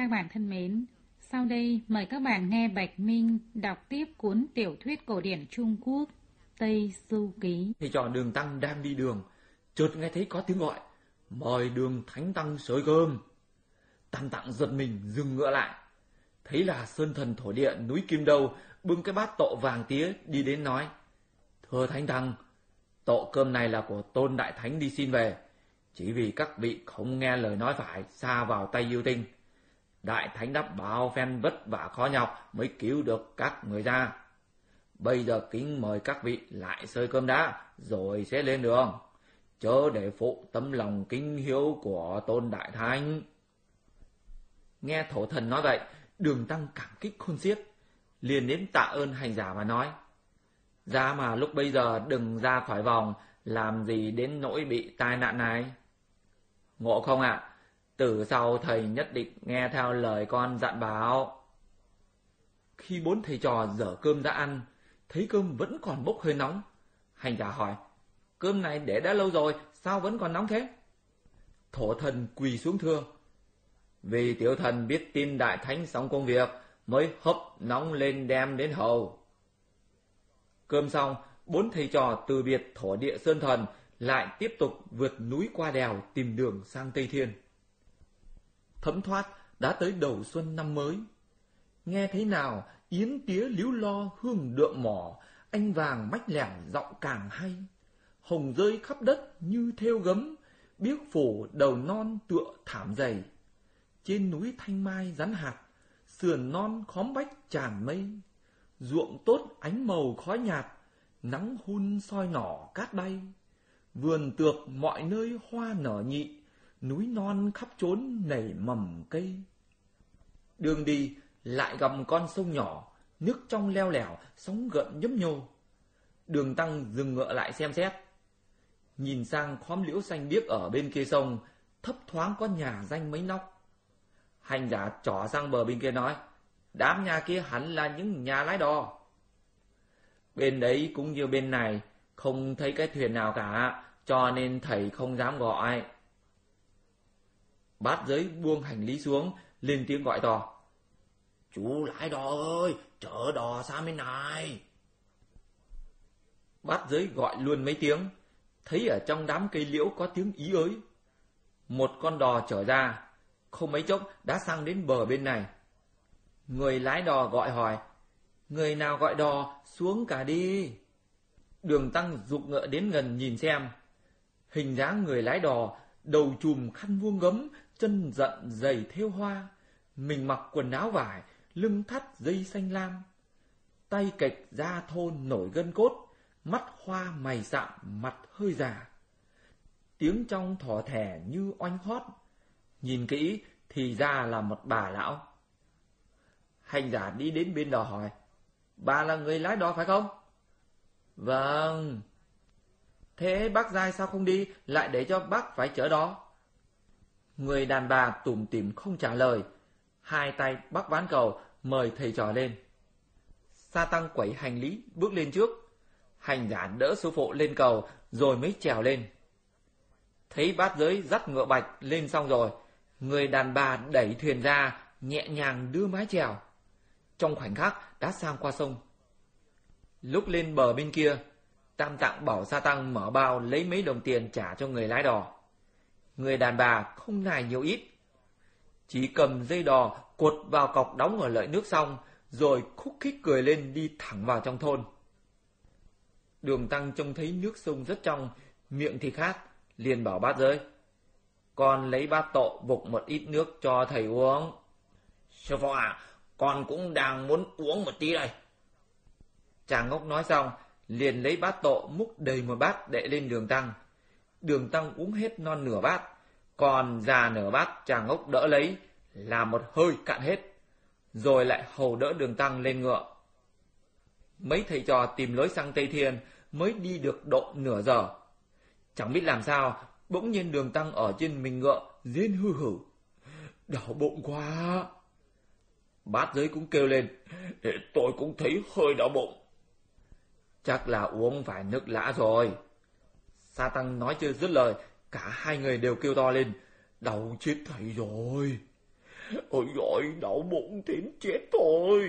các bạn thân mến, sau đây mời các bạn nghe Bạch Minh đọc tiếp cuốn tiểu thuyết cổ điển Trung Quốc Tây Du Ký. Thầy trò Đường Tăng đang đi đường, chợt nghe thấy có tiếng gọi: "Mời Đường Thánh Tăng sới cơm." Tam Tạng giật mình dừng ngựa lại, thấy là Sơn Thần Thổ Địa núi Kim Đâu bưng cái bát tộ vàng tía đi đến nói: "Thưa Thánh Tăng, tộ cơm này là của Tôn Đại Thánh đi xin về, chỉ vì các vị không nghe lời nói phải, sa vào tay yêu tinh. Đại Thánh đã bao phen vất vả khó nhọc mới cứu được các người ra. Bây giờ kính mời các vị lại xơi cơm đã, rồi sẽ lên đường, chớ để phụ tấm lòng kính hiếu của Tôn Đại Thánh." Nghe Thổ Thần nói vậy, Đường Tăng cảm kích khôn xiết, liền đến tạ ơn hành giả và nói: "Ra mà lúc bây giờ đừng ra khỏi vòng, làm gì đến nỗi bị tai nạn này." "Ngộ không ạ? Từ sau thầy nhất định nghe theo lời con dặn bảo." Khi bốn thầy trò dở cơm ra ăn, thấy cơm vẫn còn bốc hơi nóng. Hành giả hỏi: "Cơm này để đã lâu rồi, sao vẫn còn nóng thế?" Thổ Thần quỳ xuống thưa: "Vì tiểu thần biết tin Đại Thánh xong công việc, mới hấp nóng lên đem đến hầu." Cơm xong, bốn thầy trò từ biệt Thổ Địa Sơn Thần, lại tiếp tục vượt núi qua đèo tìm đường sang Tây Thiên. Thấm thoát đã tới đầu xuân năm mới. Nghe thấy nào yến tía líu lo hương đượm mỏ, anh vàng mách lẻo giọng càng hay. Hồng rơi khắp đất như thêu gấm, biếc phủ đầu non tựa thảm dày. Trên núi thanh mai rắn hạt, sườn non khóm bách tràn mây. Ruộng tốt ánh màu khói nhạt, nắng hun soi nỏ cát bay. Vườn tược mọi nơi hoa nở nhị, núi non khắp chốn nảy mầm cây. Đường đi lại gặp con sông nhỏ, nước trong leo lẻo, sóng gợn nhấp nhô. Đường Tăng dừng ngựa lại xem xét. Nhìn sang khóm liễu xanh biếc ở bên kia sông, thấp thoáng có nhà danh mấy nóc. Hành giả trỏ sang bờ bên kia nói: "Đám nhà kia hẳn là những nhà lái đò." "Bên đấy cũng như bên này, không thấy cái thuyền nào cả, cho nên thầy không dám gọi." Bát Giới buông hành lý xuống, lên tiếng gọi to: "Chú lái đò ơi, chở đò sang bên này." Bát Giới gọi luôn mấy tiếng, thấy ở trong đám cây liễu có tiếng ý ới. Một con đò chở ra, không mấy chốc đã sang đến bờ bên này. Người lái đò gọi hỏi: "Người nào gọi đò, xuống cả đi." Đường Tăng giục ngựa đến gần nhìn xem. Hình dáng người lái đò, đầu chùm khăn vuông gấm, chân dận giày thêu hoa, mình mặc quần áo vải, lưng thắt dây xanh lam, tay kệch da thôn nổi gân cốt, mắt hoa mày sạm, mặt hơi già. Tiếng trong thỏ thẻ như oanh hót, nhìn kỹ thì ra là một bà lão. Hành giả đi đến bên đò hỏi: "Bà là người lái đò phải không?" "Vâng." "Thế bác giai sao không đi, lại để cho bác phải chở đò?" Người đàn bà tủm tỉm không trả lời, hai tay bắc ván cầu mời thầy trò lên. Sa Tăng quẩy hành lý bước lên trước. Hành giả đỡ sư phụ lên cầu rồi mới trèo lên. Thấy Bát Giới dắt ngựa bạch lên xong rồi, người đàn bà đẩy thuyền ra, nhẹ nhàng đưa mái chèo. Trong khoảnh khắc đã sang qua sông. Lúc lên bờ bên kia, Tam Tạng bảo Sa Tăng mở bao lấy mấy đồng tiền trả cho người lái đò. Người đàn bà không nài nhiều ít, chỉ cầm dây đò cột vào cọc đóng ở lợi nước xong, rồi khúc khích cười lên đi thẳng vào trong thôn. Đường Tăng trông thấy nước sông rất trong, miệng thì khát, liền bảo Bát Giới: "Con lấy bát tộ vục một ít nước cho thầy uống." "Sư phụ à, con cũng đang muốn uống một tí đây." Chàng ngốc nói xong, liền lấy bát tộ múc đầy một bát đệ lên Đường Tăng. Đường Tăng uống hết non nửa bát, còn già nửa bát chàng ngốc đỡ lấy, làm một hơi cạn hết, rồi lại hầu đỡ Đường Tăng lên ngựa. Mấy thầy trò tìm lối sang Tây Thiên mới đi được độ nửa giờ. Chẳng biết làm sao, bỗng nhiên Đường Tăng ở trên mình ngựa rên hư hử: "Đau bụng quá." Bát Giới cũng kêu lên: "Tôi cũng thấy hơi đau bụng." "Chắc là uống phải nước lã rồi." Sa Tăng nói chưa dứt lời, cả hai người đều kêu to lên: "Đau chết thầy rồi." Ôi dồi, đau bụng đến chết thôi.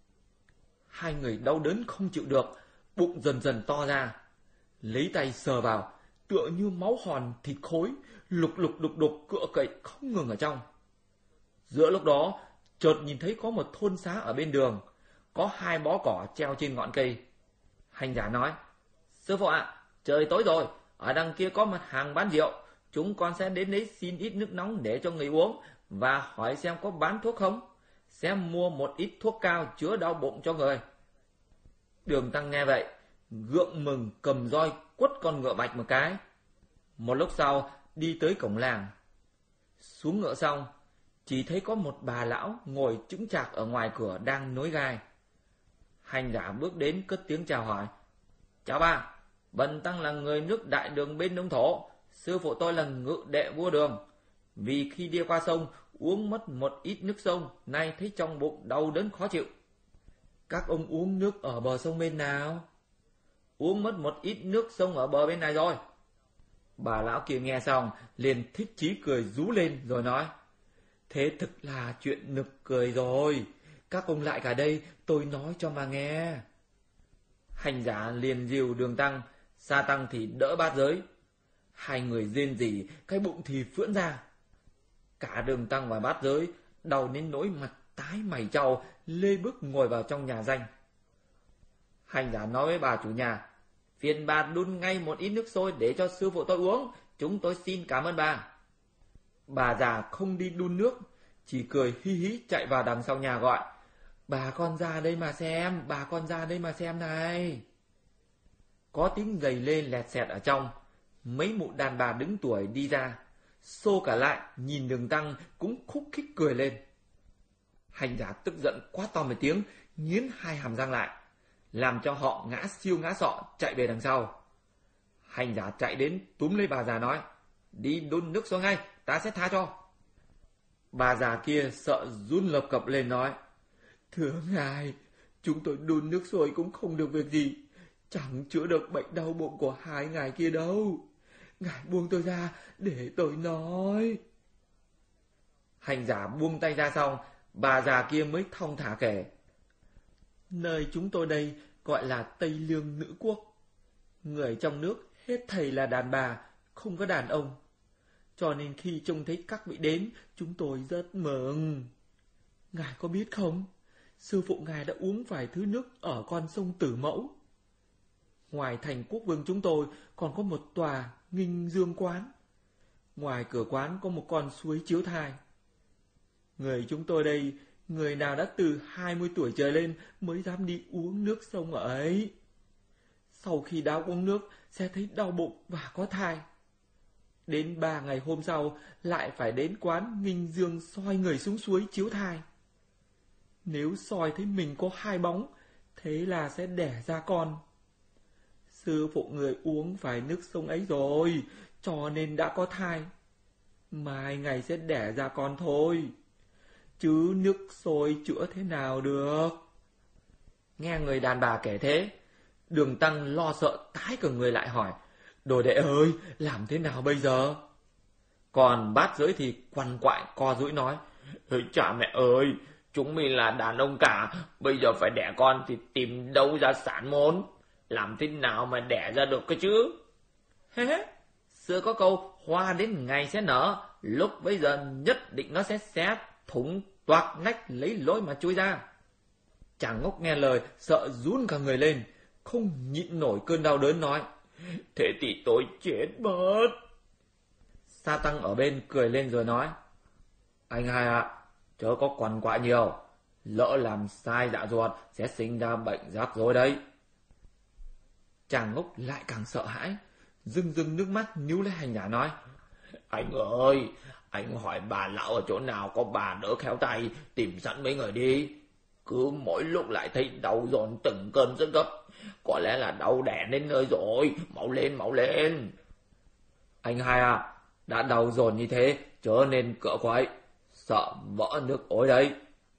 Hai người đau đớn không chịu được, bụng dần dần to ra. Lấy tay sờ vào, tựa như máu hòn thịt khối, lục lục đục đục cựa cậy không ngừng ở trong. Giữa lúc đó, chợt nhìn thấy có một thôn xá ở bên đường, có 2 bó cỏ treo trên ngọn cây. Hành giả nói, sư phụ ạ, trời tối rồi, ở đằng kia có một hàng bán rượu, chúng con sẽ đến đấy xin ít nước nóng để cho người uống, và hỏi xem có bán thuốc không, sẽ mua một ít thuốc cao chữa đau bụng cho người. Đường Tăng nghe vậy, gượng mừng cầm roi quất con ngựa bạch một cái. Một lúc sau, đi tới cổng làng. Xuống ngựa xong, chỉ thấy có một bà lão ngồi chững chạc ở ngoài cửa đang nối gai. Hành giả bước đến cất tiếng chào hỏi. Chào bà, bần tăng là người nước Đại Đường bên Đông Thổ, sư phụ tôi là ngự đệ vua Đường. Vì khi đi qua sông uống mất một ít nước sông, nay thấy trong bụng đau đớn khó chịu. Các ông uống nước ở bờ sông bên nào? Uống mất một ít nước sông ở bờ bên này rồi. Bà lão kia nghe xong liền thích chí cười rú lên rồi nói, thế thực là chuyện nực cười rồi, các ông lại cả đây tôi nói cho mà nghe. Hành giả liền dìu Đường Tăng, Sa Tăng thì đỡ bát giới. Hai người rên rỉ, cái bụng thì phưỡn ra. Cả Đường Tăng và bát giới đau đến nỗi mặt tái mày trao, lê bước ngồi vào trong nhà danh. Hành giả nói với bà chủ nhà, phiền bà đun ngay một ít nước sôi để cho sư phụ tôi uống, chúng tôi xin cảm ơn bà. Bà già không đi đun nước, chỉ cười hi hí chạy vào đằng sau nhà gọi, bà con ra đây mà xem, bà con ra đây mà xem này. Có tiếng giày lê lẹt xẹt ở trong, mấy mụ đàn bà đứng tuổi đi ra, xô cả lại nhìn Đường Tăng cũng khúc khích cười lên. Hành giả tức giận quát to một tiếng, nghiến 2 hàm răng lại, làm cho họ ngã siêu ngã sọ chạy về đằng sau. Hành giả chạy đến túm lấy bà già nói, đi đun nước xuống ngay, ta sẽ tha cho. Bà già kia sợ run lập cập lên nói, thưa ngài, chúng tôi đun nước sôi cũng không được việc gì, chẳng chữa được bệnh đau bụng của 2 ngài kia đâu. Ngài buông tôi ra để tôi nói. Hành giả buông tay ra xong, bà già kia mới thong thả kể, nơi chúng tôi đây gọi là Tây Lương Nữ Quốc. Người trong nước hết thầy là đàn bà, không có đàn ông. Cho nên khi trông thấy các vị đến, chúng tôi rất mừng. Ngài có biết không, sư phụ ngài đã uống vài thứ nước ở con sông Tử Mẫu. Ngoài thành quốc vương chúng tôi còn có một tòa Nghinh Dương Quán. Ngoài cửa quán có một con suối chiếu thai. Người chúng tôi đây, người nào đã từ 20 tuổi trở lên mới dám đi uống nước sông ở ấy. Sau khi đã uống nước sẽ thấy đau bụng và có thai. Đến 3 ngày hôm sau lại phải đến quán Nghinh Dương soi người xuống suối chiếu thai. Nếu soi thấy mình có 2 bóng, thế là sẽ đẻ ra con. Sư phụ người uống phải nước sông ấy rồi, cho nên đã có thai. Mai ngày sẽ đẻ ra con thôi, chứ nước sôi chữa thế nào được. Nghe người đàn bà kể thế, Đường Tăng lo sợ tái cả người lại hỏi, đồ đệ ơi, làm thế nào bây giờ? Còn bát giới thì quằn quại co duỗi nói, cha mẹ ơi, chúng mình là đàn ông cả, bây giờ phải đẻ con thì tìm đâu ra sản môn, làm thế nào mà đẻ ra được cơ chứ? Hế, xưa có câu hoa đến ngày sẽ nở, lúc bây giờ nhất định nó sẽ xé thủng toạc nách lấy lối mà chui ra. Chàng ngốc nghe lời sợ run cả người lên, không nhịn nổi cơn đau đớn nói, thế thì tôi chết mất. Sa Tăng ở bên cười lên rồi nói, anh hai ạ, chớ có quằn quại nhiều, lỡ làm sai dạ ruột sẽ sinh ra bệnh rắc rối đấy. Chàng ngốc lại càng sợ hãi, rưng rưng nước mắt níu lấy hành giả nói, anh ơi, anh hỏi bà lão ở chỗ nào có bà đỡ khéo tay, tìm sẵn mấy người đi. Cứ mỗi lúc lại thấy đau dồn từng cơn rất gấp, có lẽ là đau đẻ đến nơi rồi, mau lên mau lên. Anh hai à, đã đau dồn như thế chớ nên cựa quậy, sợ vỡ nước ối đấy.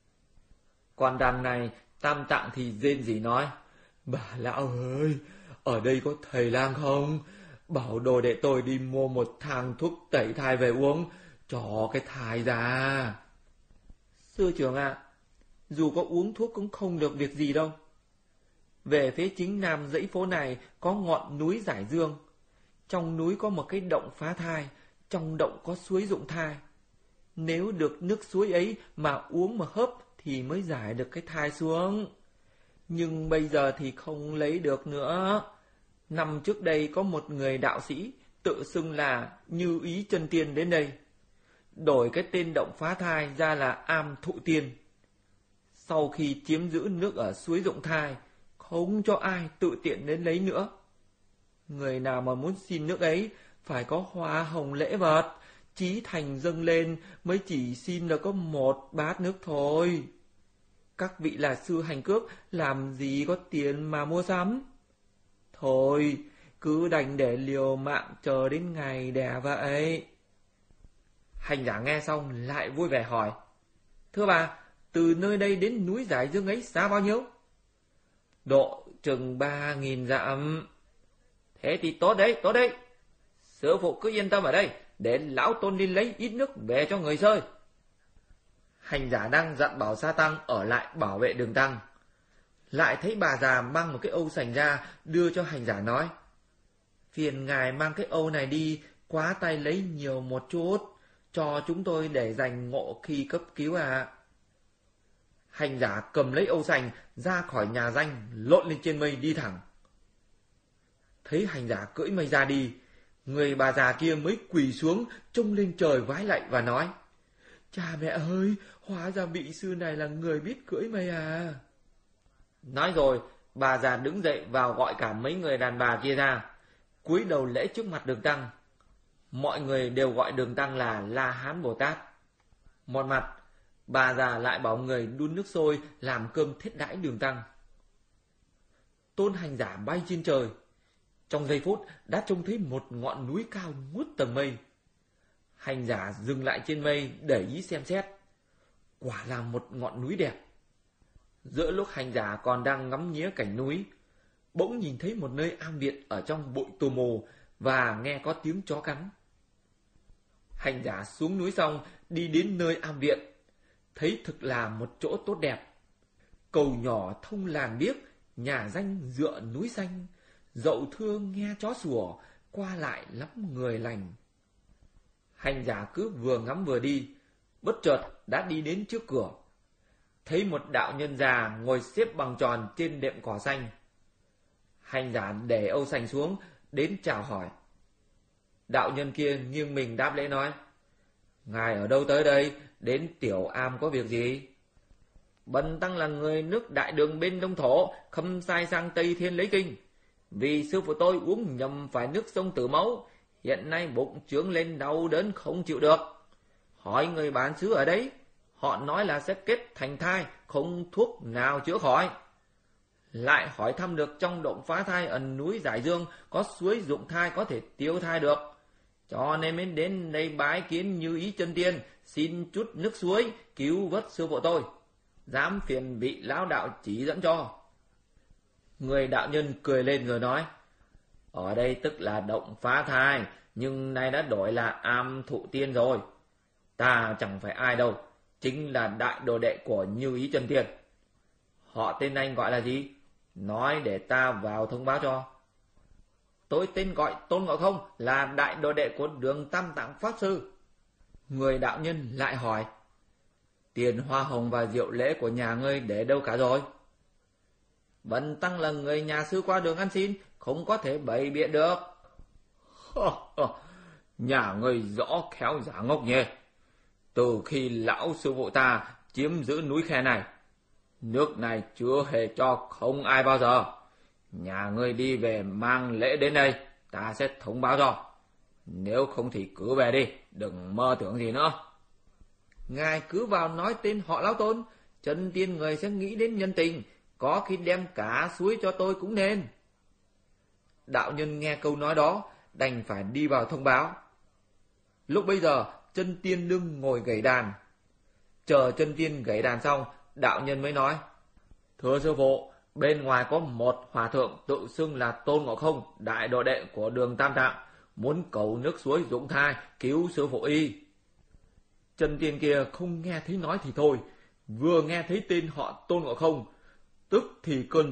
Còn đằng này Tam Tạng thì rên rỉ nói, bà lão ơi, ở đây có thầy lang không? Bảo đồ đệ tôi đi mua một thang thuốc tẩy thai về uống, cho cái thai ra. Sư trưởng ạ, dù có uống thuốc cũng không được việc gì đâu. Về phía chính nam dãy phố này có ngọn núi Giải Dương. Trong núi có một cái động phá thai, trong động có suối dụng thai. Nếu được nước suối ấy mà uống mà hớp thì mới giải được cái thai xuống. Nhưng bây giờ thì không lấy được nữa. Năm trước đây có một người đạo sĩ tự xưng là Như Ý Chân Tiên đến đây, đổi cái tên động phá thai ra là Am Thụ Tiên. Sau khi chiếm giữ nước ở suối dụng thai, không cho ai tự tiện đến lấy nữa. Người nào mà muốn xin nước ấy phải có hoa hồng lễ vật, chí thành dâng lên mới chỉ xin được có một bát nước thôi. Các vị là sư hành cước làm gì có tiền mà mua sắm. Thôi, cứ đành để liều mạng chờ đến ngày đẻ vậy. Hành giả nghe xong lại vui vẻ hỏi: Thưa bà, từ nơi đây đến núi Giải Dương ấy xa bao nhiêu? Độ chừng 3.000 dặm. Thế thì tốt đấy, tốt đấy. Sư phụ cứ yên tâm ở đây, để lão tôn đi lấy ít nước về cho người chơi. Hành giả đang dặn bảo sa tăng ở lại bảo vệ đường tăng. Lại thấy bà già mang một cái âu sành ra đưa cho hành giả nói: Phiền ngài mang cái âu này đi, quá tay lấy nhiều một chút, cho chúng tôi để dành ngộ khi cấp cứu à. Hành giả cầm lấy âu sành ra khỏi nhà danh, lộn lên trên mây đi thẳng. Thấy hành giả cưỡi mây ra đi, người bà già kia mới quỳ xuống trông lên trời vái lạy và nói: Cha mẹ ơi, hóa ra vị sư này là người biết cưỡi mây à. Nói rồi, bà già đứng dậy vào gọi cả mấy người đàn bà kia ra, cúi đầu lễ trước mặt đường tăng. Mọi người đều gọi đường tăng là La Hán Bồ Tát. Một mặt, bà già lại bảo người đun nước sôi làm cơm thiết đãi đường tăng. Tôn hành giả bay trên trời. Trong giây phút đã trông thấy một ngọn núi cao ngút tầng mây. Hành giả dừng lại trên mây để ý xem xét. Quả là một ngọn núi đẹp. Giữa lúc hành giả còn đang ngắm nghía cảnh núi, bỗng nhìn thấy một nơi am viện ở trong bụi tù mù và nghe có tiếng chó cắn. Hành giả xuống núi xong đi đến nơi am viện, thấy thực là một chỗ tốt đẹp. Cầu nhỏ thông làng biếc, nhà danh dựa núi xanh, dậu thương nghe chó sủa, qua lại lắm người lành. Hành giả cứ vừa ngắm vừa đi, bất chợt đã đi đến trước cửa. Thấy một đạo nhân già ngồi xếp bằng tròn trên đệm cỏ xanh. Hành giả để âu sành xuống, đến chào hỏi. Đạo nhân kia nghiêng mình đáp lễ nói: Ngài ở đâu tới đây, đến tiểu am có việc gì? Bần tăng là người nước Đại Đường bên Đông Thổ, khâm sai sang Tây Thiên lấy kinh. Vì sư phụ tôi uống nhầm phải nước sông Tử Mẫu, hiện nay bụng trướng lên đau đớn không chịu được. Hỏi người bán xứ ở đấy, họ nói là sẽ kết thành thai, không thuốc nào chữa khỏi. Lại hỏi thăm được trong động phá thai ở núi Giải Dương có suối dụng thai có thể tiêu thai được, cho nên mới đến đây bái kiến Như Ý Chân Tiên, xin chút nước suối cứu vớt sư phụ tôi. Dám phiền vị lão đạo chỉ dẫn cho. Người đạo nhân cười lên rồi nói: Ở đây tức là động phá thai, nhưng nay đã đổi là Am Thụ Tiên rồi. Ta chẳng phải ai đâu, chính là đại đồ đệ của Như Ý Chân Tiên. Họ tên anh gọi là gì? Nói để ta vào thông báo cho. Tôi tên gọi Tôn Ngộ Không, là đại đồ đệ của Đường Tam Tạng Pháp Sư. Người đạo nhân lại hỏi: Tiền hoa hồng và rượu lễ của nhà ngươi để đâu cả rồi? Bần tăng là người nhà sư qua đường ăn xin, không có thể bày biện được. Nhà ngươi rõ khéo giả ngốc nhỉ. Từ khi lão sư phụ ta chiếm giữ núi khe này, nước này chưa hề cho không ai bao giờ. Nhà ngươi đi về mang lễ đến đây, ta sẽ thông báo cho. Nếu không thì cứ về đi, đừng mơ tưởng gì nữa. Ngài cứ vào nói tên họ Lão Tôn, Chân Tiên người sẽ nghĩ đến nhân tình, có khi đem cả suối cho tôi cũng nên. Đạo nhân nghe câu nói đó, đành phải đi vào thông báo. Lúc bây giờ, Chân Tiên đương ngồi gảy đàn. Chờ Chân Tiên gảy đàn xong, đạo nhân mới nói: Thưa sư phụ, bên ngoài có một hòa thượng tự xưng là Tôn Ngộ Không, đại đồ đệ của Đường Tam Tạng, muốn cầu nước suối dụng thai cứu sư phụ y. Chân Tiên kia không nghe thấy nói thì thôi, vừa nghe thấy tên họ Tôn Ngộ Không, tức thì cơn